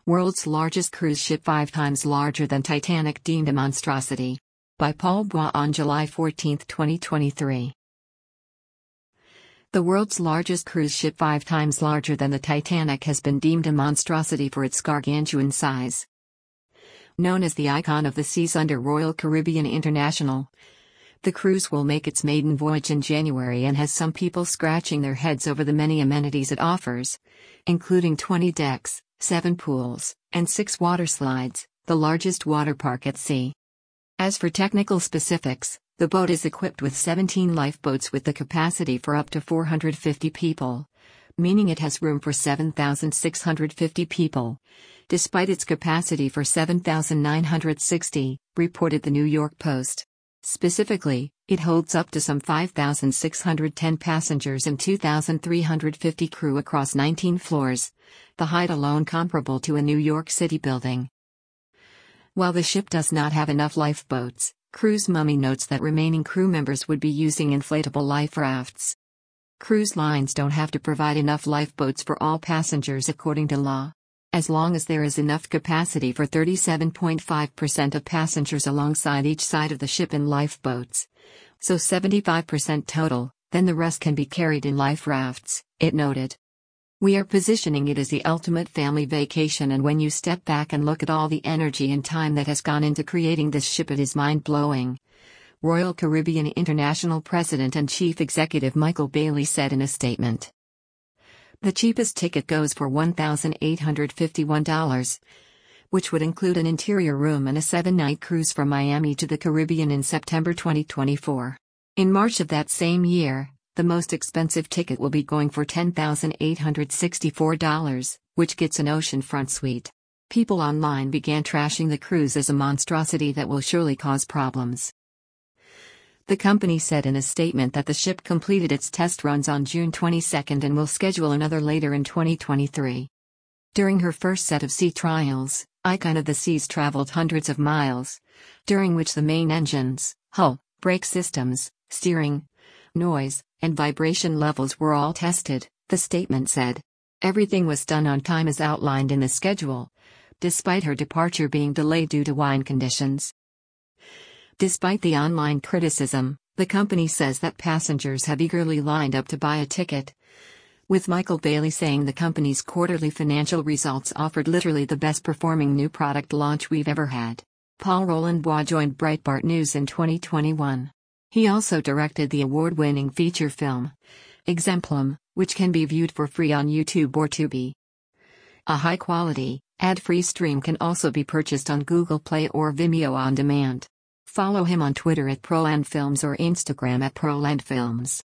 World's largest cruise ship 5 times larger than Titanic deemed a monstrosity. By Paul Bois on July 14, 2023. The world's largest cruise ship 5 times larger than the Titanic has been deemed a monstrosity for its gargantuan size. Known as the icon of the seas under Royal Caribbean International, the cruise will make its maiden voyage in January and has some people scratching their heads over the many amenities it offers, including 20 decks, 7 pools, and 6 water slides, the largest water park at sea. As for technical specifics, the boat is equipped with 17 lifeboats with the capacity for up to 450 people, meaning it has room for 7,650 people, despite its capacity for 7,960, reported the New York Post. Specifically, it holds up to some 5,610 passengers and 2,350 crew across 19 floors, the height alone comparable to a New York City building. While the ship does not have enough lifeboats, Cruise Mummy notes that remaining crew members would be using inflatable life rafts. Cruise lines don't have to provide enough lifeboats for all passengers according to law, as long as there is enough capacity for 37.5% of passengers alongside each side of the ship in lifeboats. So 75% total, then the rest can be carried in life rafts, it noted. We are positioning it as the ultimate family vacation, and when you step back and look at all the energy and time that has gone into creating this ship, it is mind-blowing. Royal Caribbean International President and Chief Executive Michael Bayley said in a statement. The cheapest ticket goes for $1,851, which would include an interior room and a 7-night cruise from Miami to the Caribbean in September 2024. In March of that same year, the most expensive ticket will be going for $10,864, which gets an oceanfront suite. People online began trashing the cruise as a monstrosity that will surely cause problems. The company said in a statement that the ship completed its test runs on June 22 and will schedule another later in 2023. During her first set of sea trials, Icon of the Seas traveled hundreds of miles, during which the main engines, hull, brake systems, steering, noise, and vibration levels were all tested, the statement said. Everything was done on time as outlined in the schedule, despite her departure being delayed due to wind conditions. Despite the online criticism, the company says that passengers have eagerly lined up to buy a ticket, with Michael Bayley saying the company's quarterly financial results offered literally the best performing new product launch we've ever had. Paul Roland Bois joined Breitbart News in 2021. He also directed the award-winning feature film, Exemplum, which can be viewed for free on YouTube or Tubi. A high-quality, ad-free stream can also be purchased on Google Play or Vimeo on demand. Follow him on Twitter at ProlandFilms or Instagram at ProlandFilms.